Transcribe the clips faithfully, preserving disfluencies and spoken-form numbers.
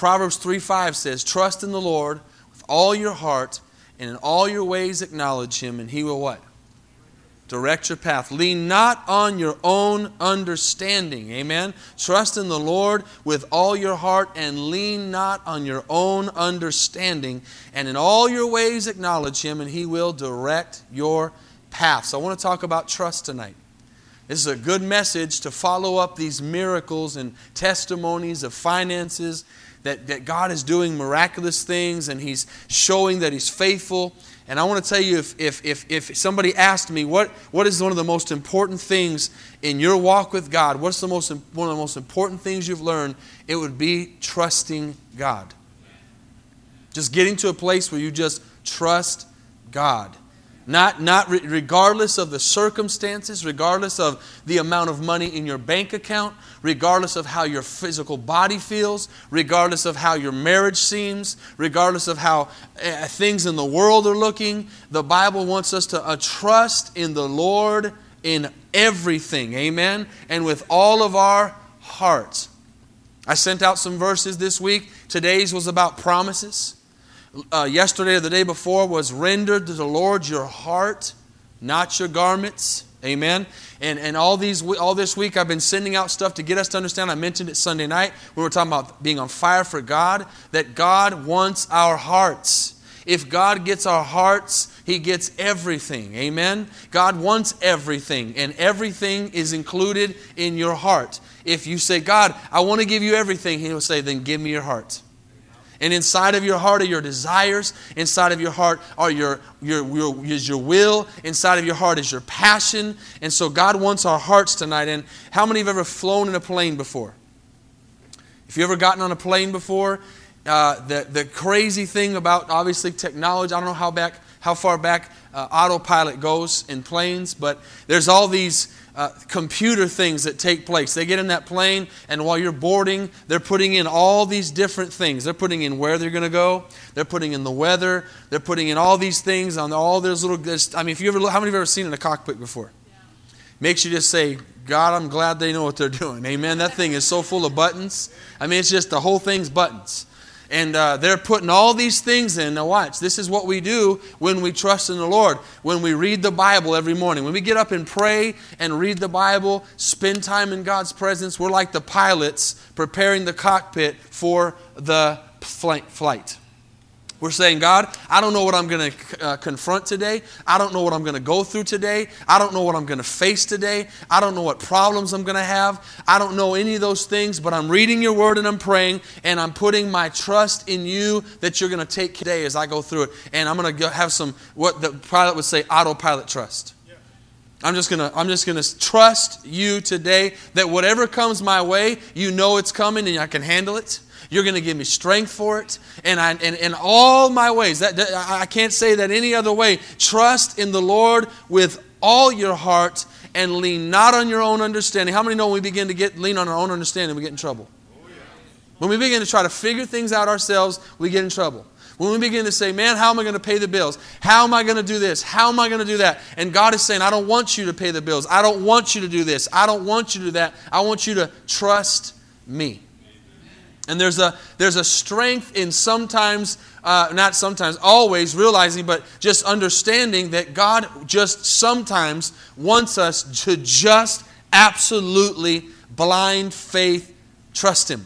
Proverbs three five says, trust in the Lord with all your heart, and in all your ways acknowledge Him, and He will what? Direct your path. Lean not on your own understanding. Amen. Trust in the Lord with all your heart and lean not on your own understanding. And in all your ways acknowledge Him and He will direct your path. So I want to talk about trust tonight. This is a good message to follow up these miracles and testimonies of finances, that, that God is doing miraculous things and He's showing that He's faithful. And I want to tell you, if if if, if somebody asked me, what, what is one of the most important things in your walk with God? What's the most one of the most important things you've learned? It would be trusting God. Just getting to a place where you just trust God. Not, not re- regardless of the circumstances, regardless of the amount of money in your bank account, regardless of how your physical body feels, regardless of how your marriage seems, regardless of how uh, things in the world are looking. The Bible wants us to uh, trust in the Lord in everything. Amen? And with all of our hearts. I sent out some verses this week. Today's was about promises. Uh, yesterday or the day before was render to the Lord your heart, not your garments. Amen. And and all these all this week I've been sending out stuff to get us to understand. I mentioned it Sunday night. We were talking about being on fire for God. That God wants our hearts. If God gets our hearts, He gets everything. Amen. God wants everything, and everything is included in your heart. If you say, God, I want to give you everything, He will say, then give me your heart. And inside of your heart are your desires. Inside of your heart are your, your, your, is your will. Inside of your heart is your passion. And so God wants our hearts tonight. And how many have ever flown in a plane before? If you've ever gotten on a plane before, uh, the, the crazy thing about, obviously, technology, I don't know how back, how far back uh, autopilot goes in planes, but there's all these Uh, computer things that take place. They get in that plane, and while you're boarding, they're putting in all these different things. They're putting in where they're going to go. They're putting in the weather. They're putting in all these things on all those little. I mean, if you ever, how many of you have ever seen in a cockpit before? Yeah. Makes you just say, God, I'm glad they know what they're doing. Amen. That thing is so full of buttons. I mean, it's just the whole thing's buttons. And uh, they're putting all these things in. Now watch, this is what we do when we trust in the Lord. When we read the Bible every morning. When we get up and pray and read the Bible, spend time in God's presence, we're like the pilots preparing the cockpit for the flight. We're saying, God, I don't know what I'm going to uh, confront today. I don't know what I'm going to go through today. I don't know what I'm going to face today. I don't know what problems I'm going to have. I don't know any of those things, but I'm reading your word and I'm praying and I'm putting my trust in you that you're going to take today as I go through it. And I'm going to have some, what the pilot would say, autopilot trust. I'm just gonna I'm just gonna trust you today that whatever comes my way, you know it's coming and I can handle it. You're going to give me strength for it. And I and in all my ways, that, that I can't say that any other way. Trust in the Lord with all your heart and lean not on your own understanding. How many know when we begin to get lean on our own understanding, we get in trouble? Oh, yeah. When we begin to try to figure things out ourselves, we get in trouble. When we begin to say, man, how am I going to pay the bills? How am I going to do this? How am I going to do that? And God is saying, I don't want you to pay the bills. I don't want you to do this. I don't want you to do that. I want you to trust me. And there's a there's a strength in sometimes, uh, not sometimes, always realizing, but just understanding that God just sometimes wants us to just absolutely blind faith trust Him.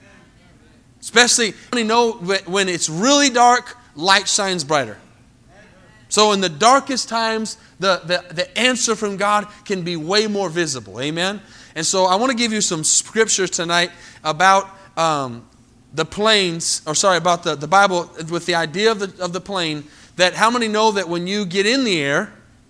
Especially when you know when it's really dark, light shines brighter. So in the darkest times, the, the, the answer from God can be way more visible. Amen? And so I want to give you some scriptures tonight about um, the planes, or sorry, about the, the Bible with the idea of the, of the plane, that how many know that when you get in the air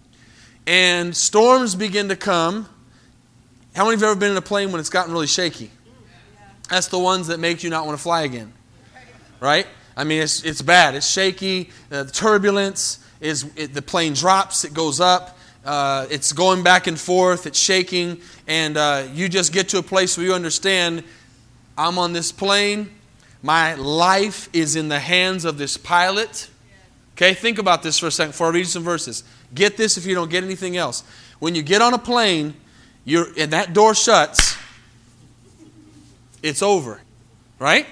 and storms begin to come, how many have ever been in a plane when it's gotten really shaky? That's the ones that make you not want to fly again, right? I mean, it's it's bad. It's shaky. Uh, the turbulence is it, the plane drops. It goes up. Uh, it's going back and forth. It's shaking, and uh, you just get to a place where you understand. I'm on this plane. My life is in the hands of this pilot. Okay, think about this for a second before I read you some verses. Get this if you don't get anything else. When you get on a plane, you're and that door shuts. It's over, right?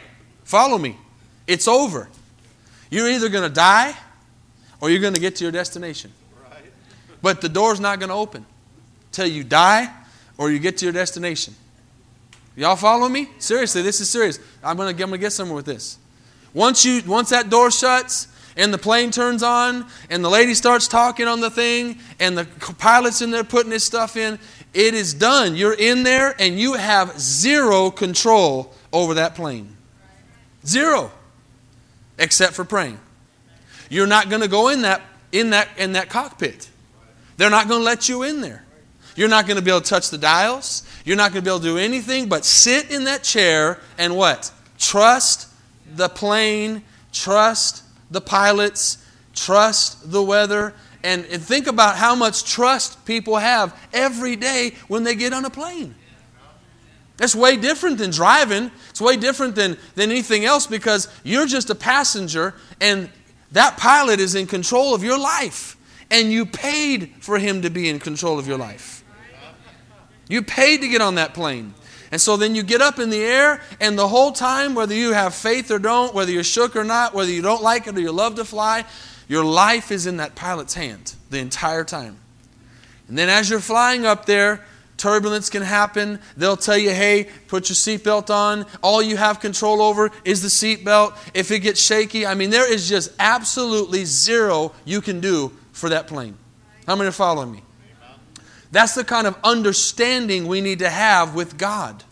Follow me. It's over. You're either going to die or you're going to get to your destination. Right. But the door's not going to open till you die or you get to your destination. Y'all follow me? Seriously, this is serious. I'm going to, I'm going to get somewhere with this. Once you, once that door shuts and the plane turns on and the lady starts talking on the thing and the pilot's in there putting his stuff in, it is done. You're in there and you have zero control over that plane. Zero. Except for praying. You're not going to go in that, in that, in that cockpit. They're not going to let you in there. You're not going to be able to touch the dials. You're not going to be able to do anything but sit in that chair and what? Trust the plane, trust the pilots, trust the weather, and, and think about how much trust people have every day when they get on a plane. That's way different than driving. It's way different than, than anything else because you're just a passenger and that pilot is in control of your life. And you paid for him to be in control of your life. You paid to get on that plane. And so then you get up in the air and the whole time, whether you have faith or don't, whether you're shook or not, whether you don't like it or you love to fly, your life is in that pilot's hand the entire time. And then as you're flying up there, turbulence can happen. They'll tell you, hey, put your seatbelt on. All you have control over is the seatbelt. If it gets shaky, I mean, there is just absolutely zero you can do for that plane. How many are following me? That's the kind of understanding we need to have with God.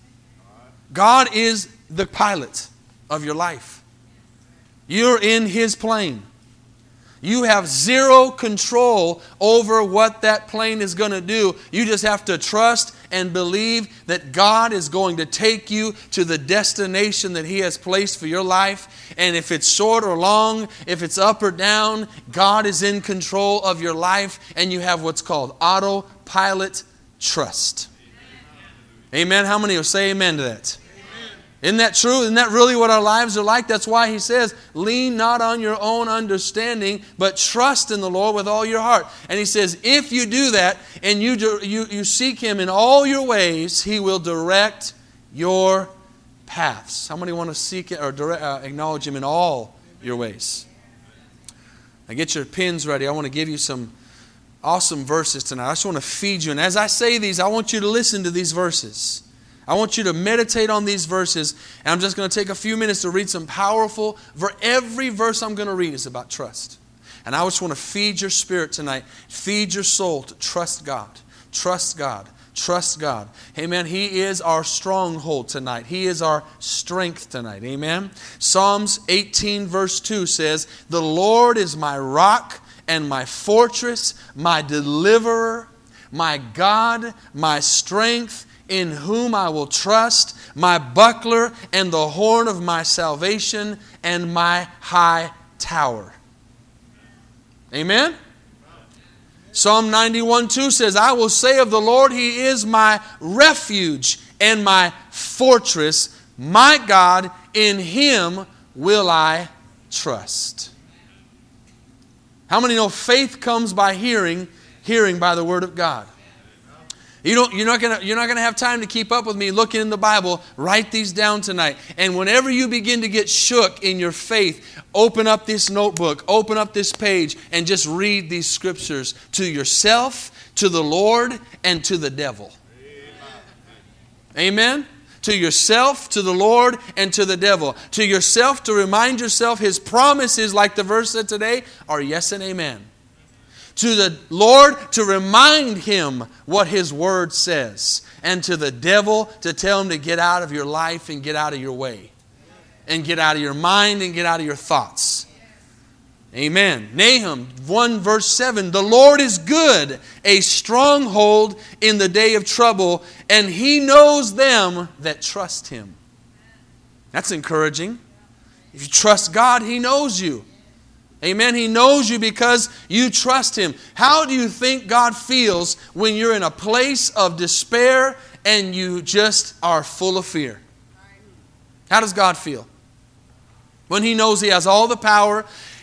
God is the pilot of your life. You're in His plane. You have zero control over what that plane is going to do. You just have to trust and believe that God is going to take you to the destination that He has placed for your life. And if it's short or long, if it's up or down, God is in control of your life. And you have what's called autopilot trust. Amen. How many will say amen to that? Isn't that true? Isn't that really what our lives are like? That's why He says, lean not on your own understanding, but trust in the Lord with all your heart. And He says, if you do that and you, do, you, you seek Him in all your ways, He will direct your paths. How many want to seek it or direct, uh, acknowledge Him in all your ways? Now get your pens ready. I want to give you some awesome verses tonight. I just want to feed you. And as I say these, I want you to listen to these verses. I want you to meditate on these verses, and I'm just going to take a few minutes to read some powerful, for every verse I'm going to read is about trust. And I just want to feed your spirit tonight, feed your soul to trust God, trust God, trust God. Amen. He is our stronghold tonight. He is our strength tonight. Amen. Psalms eighteen verse two says, the Lord is my rock and my fortress, my deliverer, my God, my strength, in whom I will trust, my buckler and the horn of my salvation and my high tower. Amen? Psalm ninety-one two says, I will say of the Lord, He is my refuge and my fortress. My God, in Him will I trust. How many know faith comes by hearing, hearing by the Word of God? You don't, you're not gonna, you're not gonna have time to keep up with me looking in the Bible. Write these down tonight. And whenever you begin to get shook in your faith, open up this notebook, open up this page, and just read these scriptures to yourself, to the Lord, and to the devil. Amen? To yourself, to the Lord, and to the devil. To yourself, to remind yourself His promises, like the verse said today, are yes and amen. To the Lord, to remind Him what His Word says. And to the devil, to tell him to get out of your life and get out of your way. And get out of your mind and get out of your thoughts. Amen. Nahum one verse seven. The Lord is good, a stronghold in the day of trouble, and He knows them that trust Him. That's encouraging. If you trust God, He knows you. Amen. He knows you because you trust Him. How do you think God feels when you're in a place of despair and you just are full of fear? How does God feel? When He knows He has all the power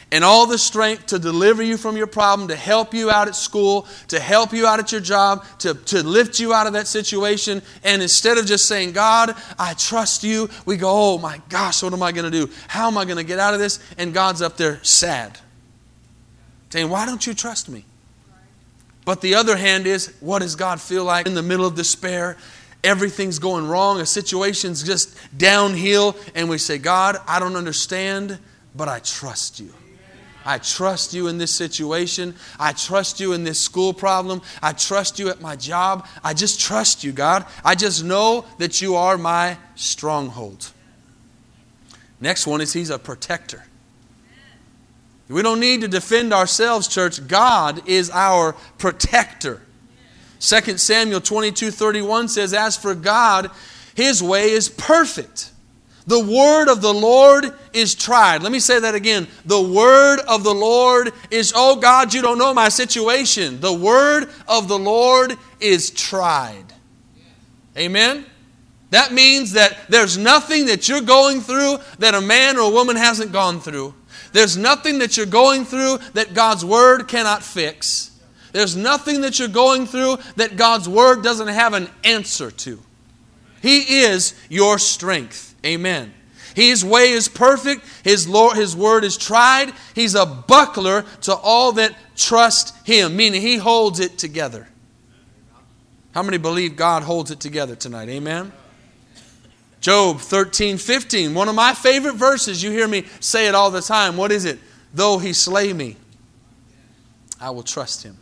and all the strength to deliver you from your problem, to help you out at school, to help you out at your job, to, to lift you out of that situation. And instead of just saying, God, I trust you, we go, oh my gosh, what am I going to do? How am I going to get out of this? And God's up there sad, saying, why don't you trust me? But the other hand is, what does God feel like in the middle of despair? Everything's going wrong, a situation's just downhill, and we say, God, I don't understand, but I trust you. I trust you in this situation. I trust you in this school problem. I trust you at my job. I just trust you, God. I just know that you are my stronghold. Next one is He's a protector. We don't need to defend ourselves, church. God is our protector. Second Samuel twenty-two thirty-one says, as for God, His way is perfect. The word of the Lord is tried. Let me say that again. The word of the Lord is, oh God, you don't know my situation. The word of the Lord is tried. Amen? That means that there's nothing that you're going through that a man or a woman hasn't gone through. There's nothing that you're going through that God's word cannot fix. There's nothing that you're going through that God's word doesn't have an answer to. He is your strength. Amen. His way is perfect. His Lord, His word is tried. He's a buckler to all that trust Him, meaning He holds it together. How many believe God holds it together tonight? Amen. Job thirteen fifteen, one of my favorite verses. You hear me say it all the time. What is it? Though He slay me, I will trust Him.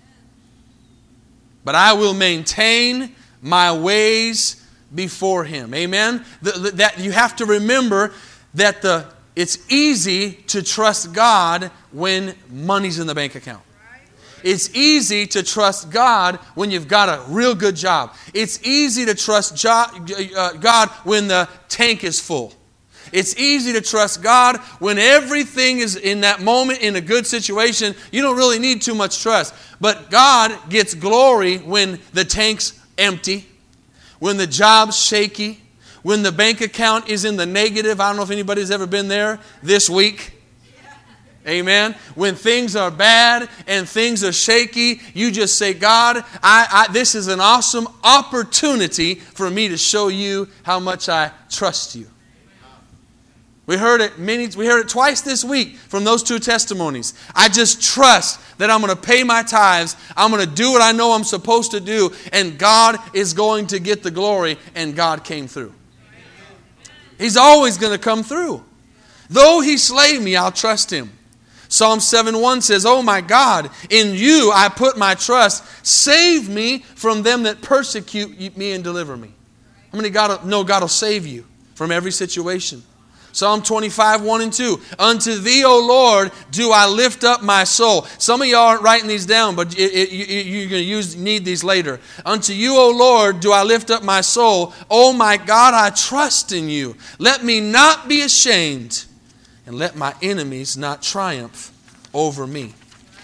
But I will maintain my ways before Him. Amen? The, the, that you have to remember that the it's easy to trust God when money's in the bank account. It's easy to trust God when you've got a real good job. It's easy to trust jo- uh, God when the tank is full. It's easy to trust God when everything is in that moment in a good situation. You don't really need too much trust. But God gets glory when the tank's empty, when the job's shaky, when the bank account is in the negative. I don't know if anybody's ever been there this week. Amen. When things are bad and things are shaky, you just say, God, I, I, this is an awesome opportunity for me to show you how much I trust you. We heard it many, we heard it twice this week from those two testimonies. I just trust that I'm going to pay my tithes. I'm going to do what I know I'm supposed to do. And God is going to get the glory. And God came through. He's always going to come through. Though He slay me, I'll trust Him. Psalm seven one says, oh my God, in you I put my trust. Save me from them that persecute me and deliver me. How many God know God will save you from every situation? Psalm twenty-five, one and two. Unto Thee, O Lord, do I lift up my soul. Some of y'all aren't writing these down, but it, it, you, you're going to use need these later. Unto You, O Lord, do I lift up my soul. O my God, I trust in You. Let me not be ashamed, and let my enemies not triumph over me.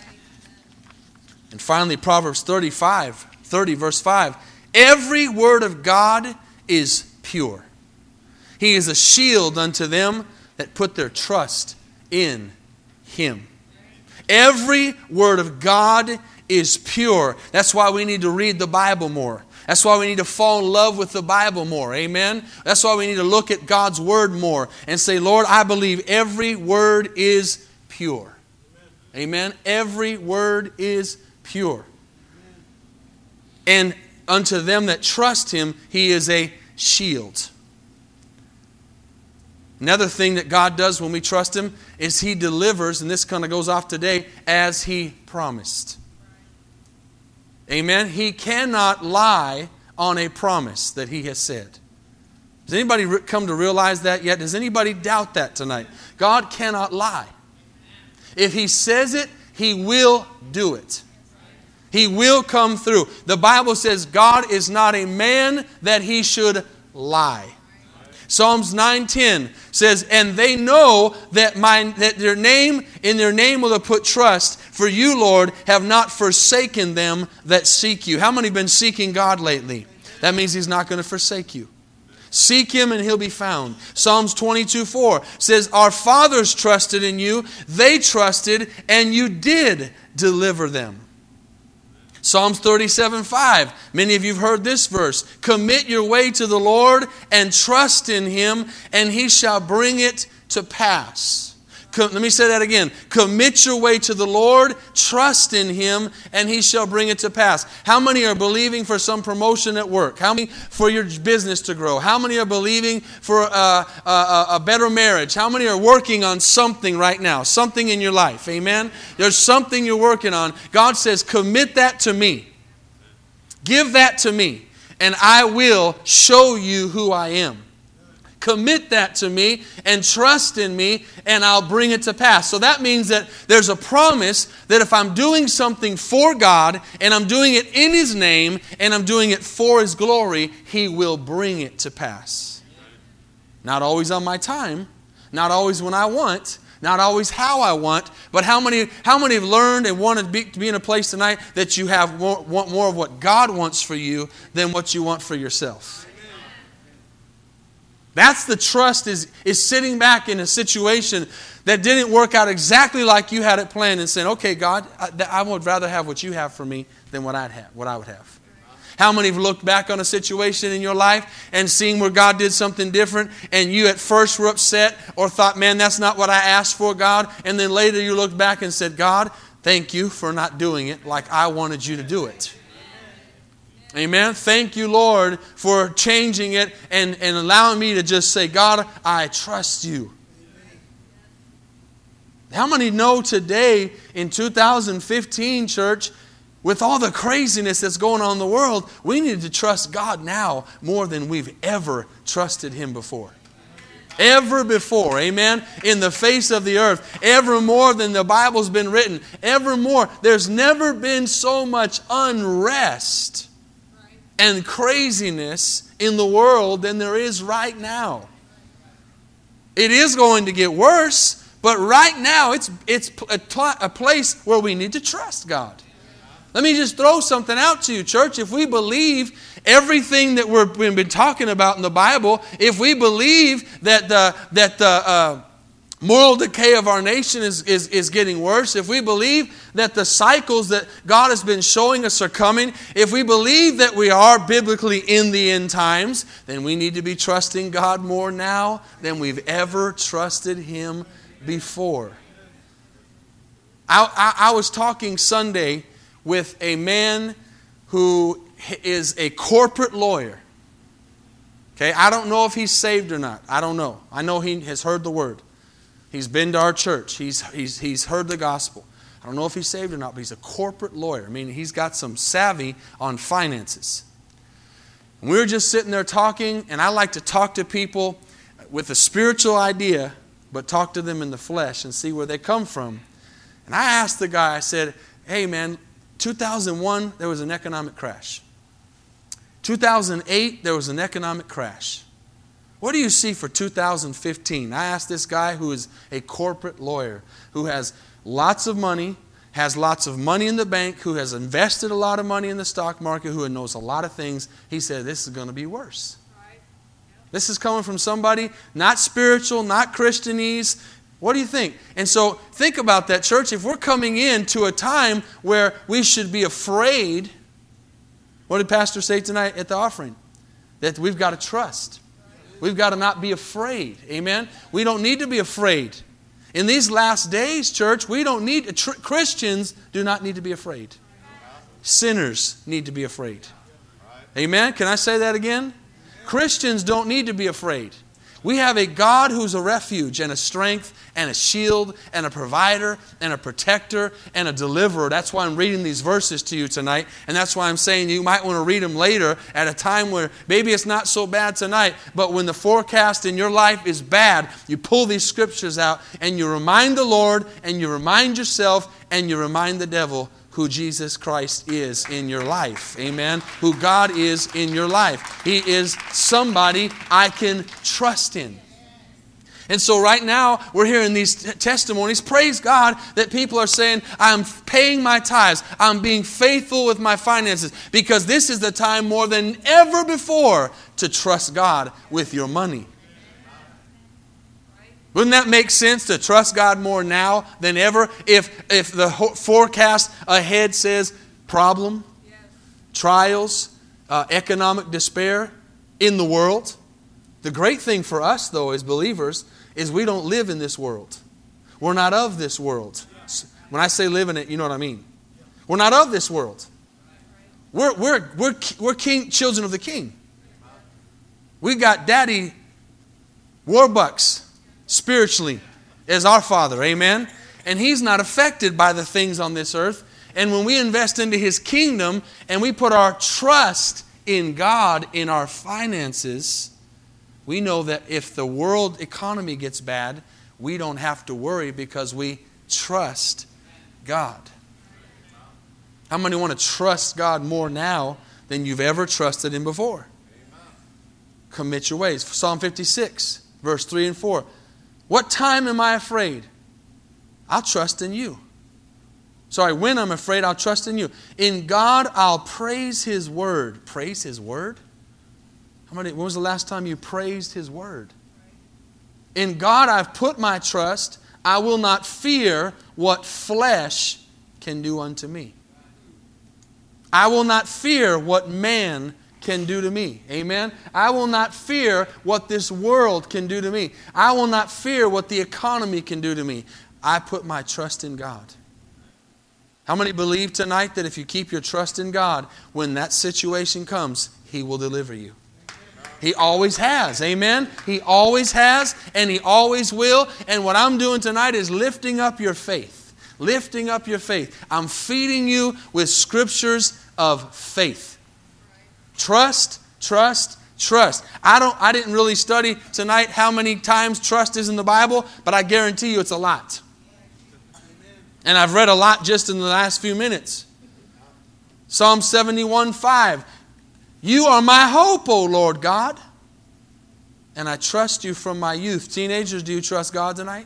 And finally, Proverbs thirty-five, thirty, verse five. Every word of God is pure. He is a shield unto them that put their trust in Him. Every word of God is pure. That's why we need to read the Bible more. That's why we need to fall in love with the Bible more. Amen? That's why we need to look at God's Word more and say, Lord, I believe every word is pure. Amen? Every word is pure. And unto them that trust Him, He is a shield. Another thing that God does when we trust Him is He delivers, and this kind of goes off today, as He promised. Amen? He cannot lie on a promise that He has said. Has anybody come to realize that yet? Does anybody doubt that tonight? God cannot lie. If He says it, He will do it. He will come through. The Bible says God is not a man that He should lie. Psalms nine ten says, and they know that my that their name in their name will have put trust. For You, Lord, have not forsaken them that seek You. How many have been seeking God lately? That means He's not going to forsake you. Seek Him and He'll be found. Psalms twenty-two four says, our fathers trusted in you. They trusted and you did deliver them. Psalms thirty-seven five. Many of you have heard this verse. Commit your way to the Lord and trust in Him, and He shall bring it to pass. Let me say that again. Commit your way to the Lord, trust in Him, and He shall bring it to pass. How many are believing for some promotion at work? How many for your business to grow? How many are believing for a, a, a better marriage? How many are working on something right now? Something in your life. Amen? There's something you're working on. God says, commit that to me. Give that to me, and I will show you who I am. Commit that to me and trust in me, and I'll bring it to pass. So that means that there's a promise that if I'm doing something for God and I'm doing it in His name and I'm doing it for His glory, He will bring it to pass. Not always on my time, not always when I want, not always how I want, but how many how many have learned and want to be, to be in a place tonight that you have more, want more of what God wants for you than what you want for yourself? That's the trust is, is sitting back in a situation that didn't work out exactly like you had it planned and saying, okay, God, I, I would rather have what you have for me than what I'd have, what I would have. How many have looked back on a situation in your life and seen where God did something different and you at first were upset or thought, man, that's not what I asked for, God, and then later you looked back and said, God, thank you for not doing it like I wanted you to do it. Amen. Thank you, Lord, for changing it and, and allowing me to just say, God, I trust you. How many know today in two thousand fifteen, church, with all the craziness that's going on in the world, we need to trust God now more than we've ever trusted Him before. Ever before, amen, in the face of the earth, ever more than the Bible's been written, ever more. There's never been so much unrest and craziness in the world than there is right now. It is going to get worse, but right now it's, it's a, a place where we need to trust God. Let me just throw something out to you, church. If we believe everything that we're, we've been talking about in the Bible, if we believe that the, that the uh, moral decay of our nation is, is, is getting worse, if we believe that the cycles that God has been showing us are coming, if we believe that we are biblically in the end times, then we need to be trusting God more now than we've ever trusted Him before. I, I, I was talking Sunday with a man who is a corporate lawyer. Okay, I don't know if he's saved or not. I don't know. I know he has heard the word. He's been to our church. He's, he's, he's heard the gospel. I don't know if he's saved or not, but he's a corporate lawyer. I mean, he's got some savvy on finances. And we were just sitting there talking, and I like to talk to people with a spiritual idea, but talk to them in the flesh and see where they come from. And I asked the guy, I said, hey man, two thousand one, there was an economic crash. two thousand eight, there was an economic crash. What do you see for two thousand fifteen? I asked this guy who is a corporate lawyer, who has lots of money, has lots of money in the bank, who has invested a lot of money in the stock market, who knows a lot of things. He said, this is going to be worse. Right. This is coming from somebody not spiritual, not Christianese. What do you think? And so think about that, church. If we're coming into a time where we should be afraid, what did Pastor say tonight at the offering? That we've got to trust. We've got to not be afraid. Amen? We don't need to be afraid. In these last days, church, we don't need, tr- Christians do not need to be afraid. Sinners need to be afraid. Amen? Can I say that again? Christians don't need to be afraid. We have a God who's a refuge and a strength and a shield and a provider and a protector and a deliverer. That's why I'm reading these verses to you tonight. And that's why I'm saying you might want to read them later at a time where maybe it's not so bad tonight, but when the forecast in your life is bad, you pull these scriptures out and you remind the Lord and you remind yourself and you remind the devil who Jesus Christ is in your life. Amen. Who God is in your life. He is somebody I can trust in. And so right now, we're hearing these t- testimonies. Praise God that people are saying, I'm paying my tithes. I'm being faithful with my finances. Because this is the time more than ever before to trust God with your money. Wouldn't that make sense to trust God more now than ever? If, if the ho- forecast ahead says problem, yes. trials, uh, economic despair in the world. The great thing for us, though, as believers, is we don't live in this world. We're not of this world. When I say live in it, you know what I mean. We're not of this world. We're, we're, we're, we're king, children of the King. We got Daddy Warbucks spiritually as our Father. Amen? And He's not affected by the things on this earth. And when we invest into His kingdom and we put our trust in God in our finances, we know that if the world economy gets bad, we don't have to worry because we trust God. How many want to trust God more now than you've ever trusted Him before? Commit your ways. Psalm fifty-six, verse three and four. What time am I afraid? I'll trust in you. Sorry, when I'm afraid, I'll trust in you. In God, I'll praise His word. Praise His word? How many, when was the last time you praised His word? In God I've put my trust. I will not fear what flesh can do unto me. I will not fear what man can do to me. Amen? I will not fear what this world can do to me. I will not fear what the economy can do to me. I put my trust in God. How many believe tonight that if you keep your trust in God, when that situation comes, He will deliver you? He always has. Amen? He always has and He always will. And what I'm doing tonight is lifting up your faith. Lifting up your faith. I'm feeding you with scriptures of faith. Trust, trust, trust. I don't I didn't really study tonight how many times trust is in the Bible, but I guarantee you it's a lot. And I've read a lot just in the last few minutes. Psalm seventy-one five. You are my hope, O Lord God, and I trust you from my youth. Teenagers, do you trust God tonight?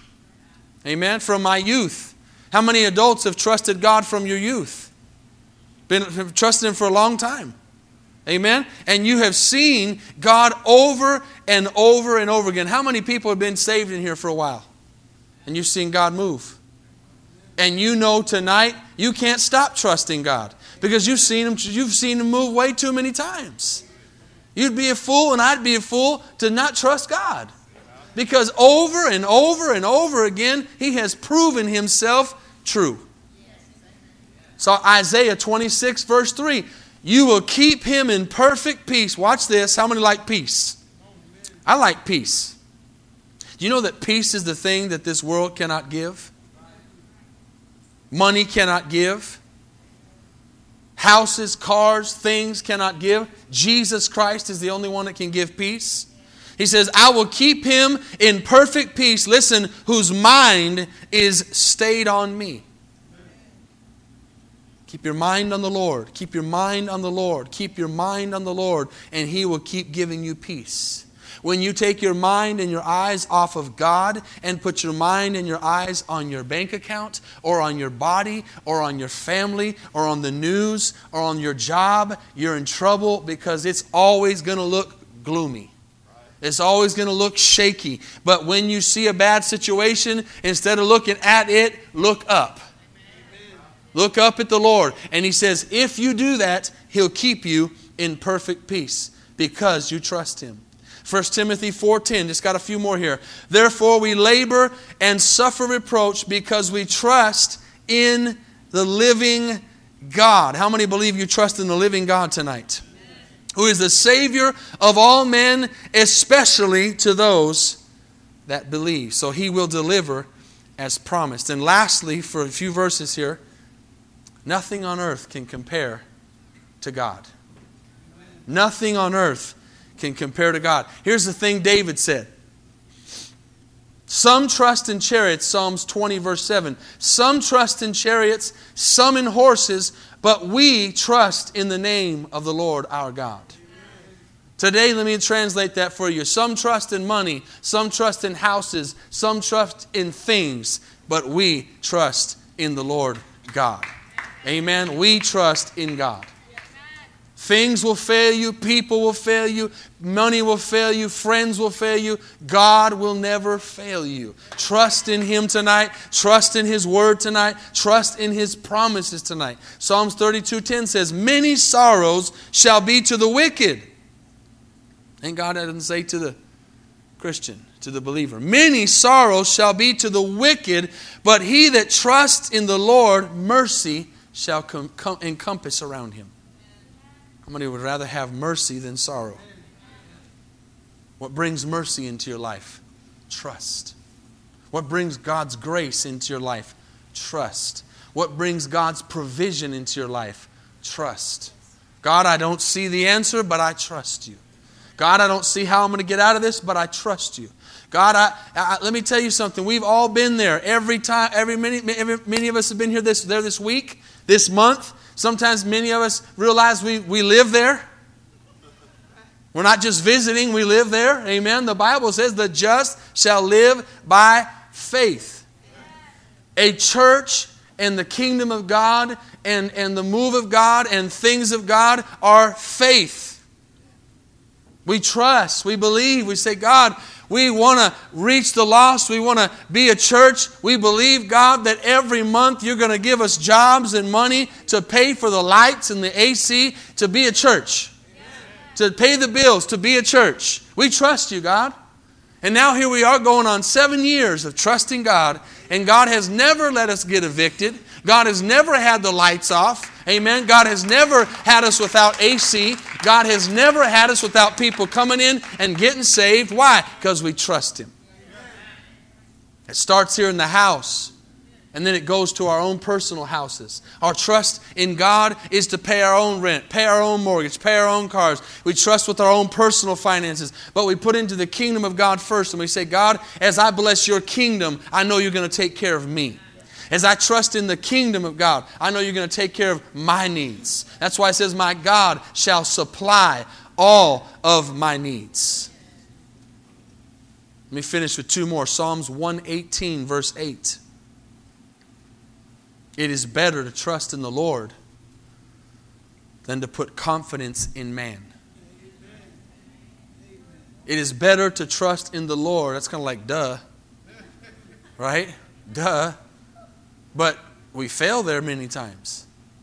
Amen? From my youth. How many adults have trusted God from your youth? Been have trusted Him for a long time. Amen? And you have seen God over and over and over again. How many people have been saved in here for a while? And you've seen God move. And you know tonight you can't stop trusting God because you've seen Him, you've seen Him move way too many times. You'd be a fool and I'd be a fool to not trust God. Because over and over and over again, He has proven Himself true. So Isaiah twenty-six verse three, you will keep him in perfect peace. Watch this. How many like peace? I like peace. Do you know that peace is the thing that this world cannot give? Money cannot give. Houses, cars, things cannot give. Jesus Christ is the only one that can give peace. He says, I will keep him in perfect peace, listen, whose mind is stayed on me. Keep your mind on the Lord. Keep your mind on the Lord. Keep your mind on the Lord, and He will keep giving you peace. When you take your mind and your eyes off of God and put your mind and your eyes on your bank account or on your body or on your family or on the news or on your job, you're in trouble because it's always going to look gloomy. It's always going to look shaky. But when you see a bad situation, instead of looking at it, look up. Look up at the Lord. And He says, if you do that, He'll keep you in perfect peace because you trust Him. First Timothy four ten, just got a few more here. Therefore we labor and suffer reproach because we trust in the living God. How many believe you trust in the living God tonight? Amen. Who is the Savior of all men, especially to those that believe. So He will deliver as promised. And lastly, for a few verses here, nothing on earth can compare to God. Nothing on earth can compare to God. Here's the thing David said. Some trust in chariots, Psalms twenty verse seven. Some trust in chariots, some in horses, but we trust in the name of the Lord our God. Today, let me translate that for you. Some trust in money, some trust in houses, some trust in things, but we trust in the Lord God. Amen. We trust in God. Things will fail you, people will fail you, money will fail you, friends will fail you. God will never fail you. Trust in Him tonight. Trust in His Word tonight. Trust in His promises tonight. Psalms thirty-two ten says, many sorrows shall be to the wicked. And God doesn't say to the Christian, to the believer. Many sorrows shall be to the wicked, but he that trusts in the Lord, mercy shall com- com- encompass around him. How many would rather have mercy than sorrow? What brings mercy into your life? Trust. What brings God's grace into your life? Trust. What brings God's provision into your life? Trust. God, I don't see the answer, but I trust you. God, I don't see how I'm going to get out of this, but I trust you. God, I, I, let me tell you something. We've all been there. Every time, every many, every, many of us have been here this there this week, this month. Sometimes many of us realize we, we live there. We're not just visiting, we live there. Amen. The Bible says the just shall live by faith. A church and the kingdom of God and, and the move of God and things of God are faith. We trust, we believe, we say, God, we want to reach the lost. We want to be a church. We believe, God, that every month you're going to give us jobs and money to pay for the lights and the A C to be a church. To pay the bills, to be a church. We trust you, God. And now here we are going on seven years of trusting God. And God has never let us get evicted. God has never had the lights off. Amen. God has never had us without A C. God has never had us without people coming in and getting saved. Why? Because we trust Him. It starts here in the house. And then it goes to our own personal houses. Our trust in God is to pay our own rent, pay our own mortgage, pay our own cars. We trust with our own personal finances. But we put into the kingdom of God first. And we say, God, as I bless your kingdom, I know you're going to take care of me. As I trust in the kingdom of God, I know you're going to take care of my needs. That's why it says, my God shall supply all of my needs. Let me finish with two more. Psalms one eighteen, verse eight. It is better to trust in the Lord than to put confidence in man. It is better to trust in the Lord. That's kind of like duh. Right? Duh. But we fail there many times.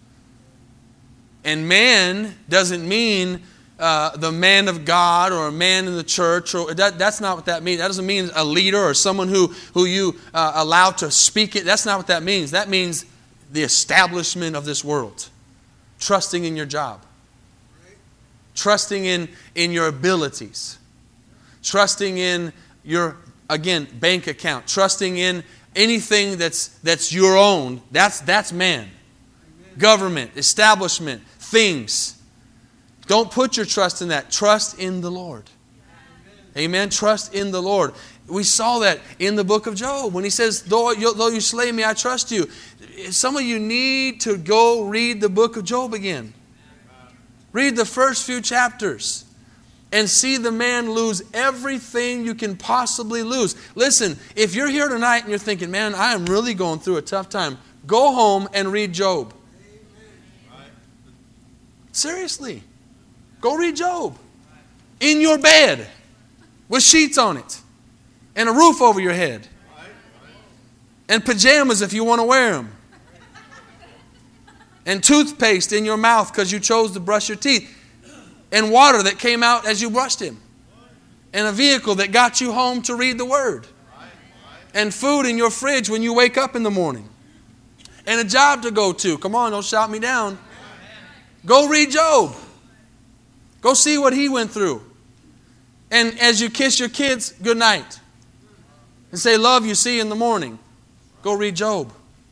And man doesn't mean uh, the man of God or a man in the church. Or that, that's not what that means. That doesn't mean a leader or someone who, who you uh, allow to speak it. That's not what that means. That means the establishment of this world. Trusting in your job. Trusting in, in your abilities. Trusting in your, again, bank account. Trusting in anything that's that's your own. That's, that's man. Amen. Government, establishment, things. Don't put your trust in that. Trust in the Lord. Amen. Amen. Trust in the Lord. We saw that in the book of Job when he says, though you, though you slay me, I trust you. Some of you need to go read the book of Job again. Read the first few chapters and see the man lose everything you can possibly lose. Listen, if you're here tonight and you're thinking, man, I am really going through a tough time, go home and read Job. Seriously. Go read Job. In your bed with sheets on it and a roof over your head and pajamas if you want to wear them. And toothpaste in your mouth because you chose to brush your teeth. And water that came out as you brushed him. And a vehicle that got you home to read the Word. And food in your fridge when you wake up in the morning. And a job to go to. Come on, don't shout me down. Go read Job. Go see what he went through. And as you kiss your kids, good night. And say, love you, see you in the morning. Go read Job.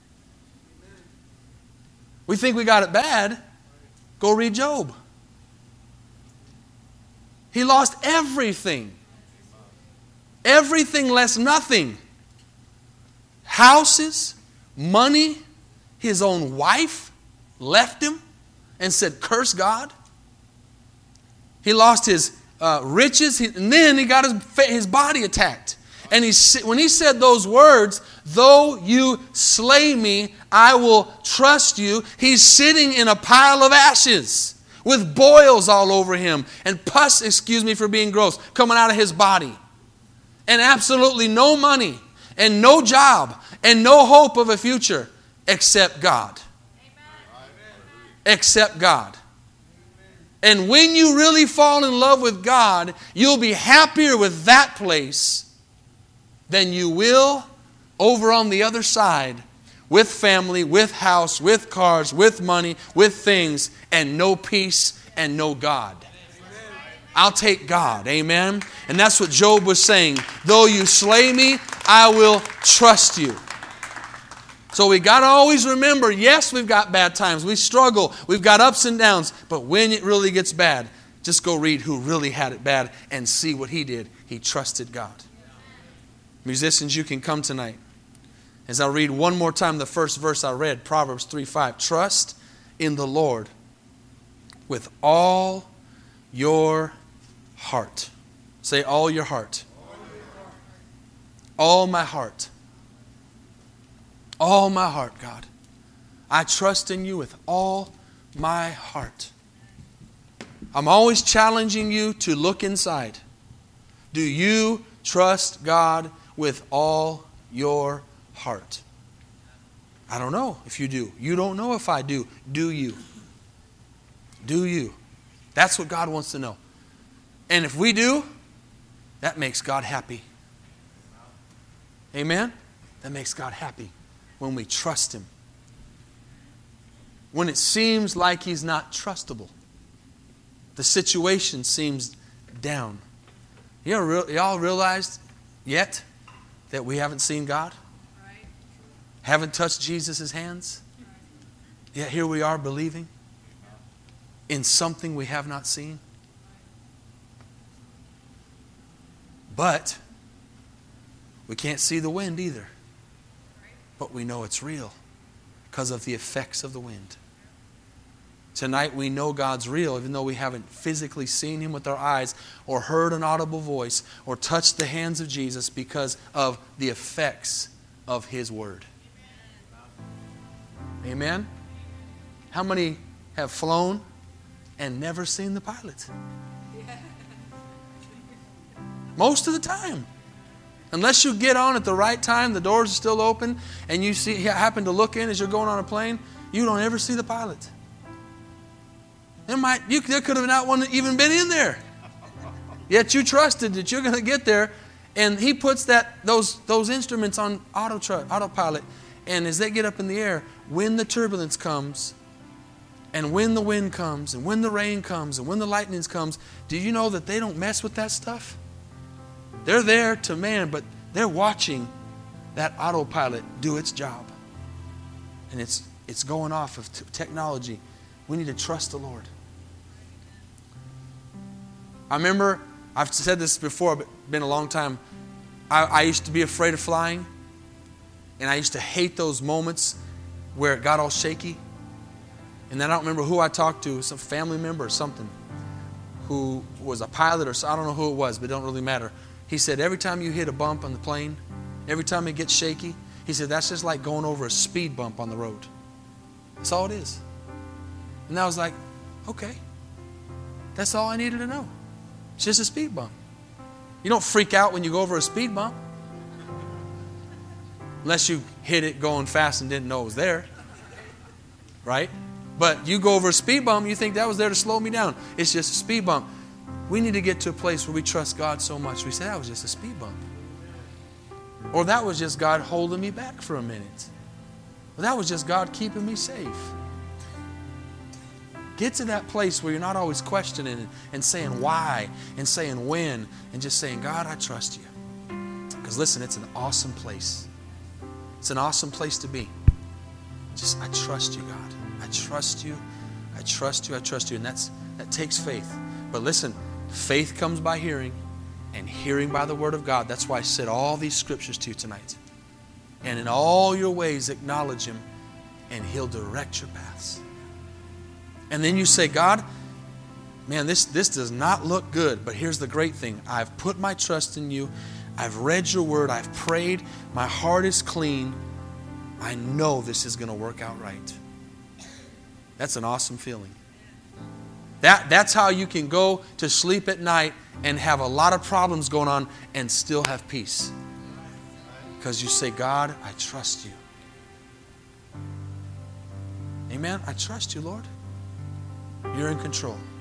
We think we got it bad. Go read Job. He lost everything. Everything less nothing. Houses, money, his own wife left him and said, curse God. He lost his uh, riches, he, and then he got his, his body attacked. And he, when he said those words, though you slay me, I will trust you. He's sitting in a pile of ashes with boils all over him and pus, excuse me for being gross, coming out of his body. And absolutely no money and no job and no hope of a future except God. Amen. Except God. And when you really fall in love with God, you'll be happier with that place than you will over on the other side with family, with house, with cars, with money, with things, and no peace and no God. I'll take God. Amen? And that's what Job was saying. Though you slay me, I will trust you. So we got to always remember, yes, we've got bad times. We struggle. We've got ups and downs. But when it really gets bad, just go read who really had it bad and see what he did. He trusted God. Musicians, you can come tonight. As I read one more time the first verse I read, Proverbs three five. Trust in the Lord with all your heart. Say, all your heart. All my heart. All my heart, God. I trust in you with all my heart. I'm always challenging you to look inside. Do you trust God with all your heart? I don't know if you do. You don't know if I do. Do you? Do you? That's what God wants to know. And if we do, that makes God happy. Amen? That makes God happy when we trust Him. When it seems like He's not trustable. The situation seems down. You ever, y'all realized yet that we haven't seen God? Right. Haven't touched Jesus' hands? Yet here we are believing in something we have not seen. But we can't see the wind either. But we know it's real because of the effects of the wind. Tonight we know God's real even though we haven't physically seen Him with our eyes or heard an audible voice or touched the hands of Jesus because of the effects of His Word. Amen? How many have flown and never seen the pilot? Most of the time. Unless you get on at the right time, the doors are still open, and you see happen to look in as you're going on a plane, you don't ever see the pilot. There might you there could have not one even been in there. Yet you trusted that you're going to get there, and He puts that those those instruments on auto truck, autopilot, and as they get up in the air, when the turbulence comes, and when the wind comes, and when the rain comes, and when the lightning comes, do you know that they don't mess with that stuff? They're there to man, but they're watching that autopilot do its job. And it's it's going off of t- technology. We need to trust the Lord. I remember, I've said this before, but it's been a long time. I, I used to be afraid of flying. And I used to hate those moments where it got all shaky. And then I don't remember who I talked to, some family member or something, who was a pilot or I don't know who it was, but it don't really matter. He said, every time you hit a bump on the plane, every time it gets shaky, he said, that's just like going over a speed bump on the road. That's all it is. And I was like, okay. That's all I needed to know. It's just a speed bump. You don't freak out when you go over a speed bump. Unless you hit it going fast and didn't know it was there. Right? But you go over a speed bump, you think that was there to slow me down. It's just a speed bump. We need to get to a place where we trust God so much. We say, that was just a speed bump. Or that was just God holding me back for a minute. Or that was just God keeping me safe. Get to that place where you're not always questioning and, and saying why and saying when and just saying, God, I trust you. Because listen, it's an awesome place. It's an awesome place to be. Just, I trust you, God. I trust you. I trust you. I trust you. And that's that takes faith. But listen, faith comes by hearing, and hearing by the Word of God. That's why I said all these scriptures to you tonight. And in all your ways acknowledge Him, and He'll direct your paths. And then you say, God, man, this, this does not look good, but here's the great thing. I've put my trust in you. I've read your word. I've prayed. My heart is clean. I know this is going to work out right. That's an awesome feeling. That, that's how you can go to sleep at night and have a lot of problems going on and still have peace. Because you say, God, I trust you. Amen? I trust you, Lord. You're in control.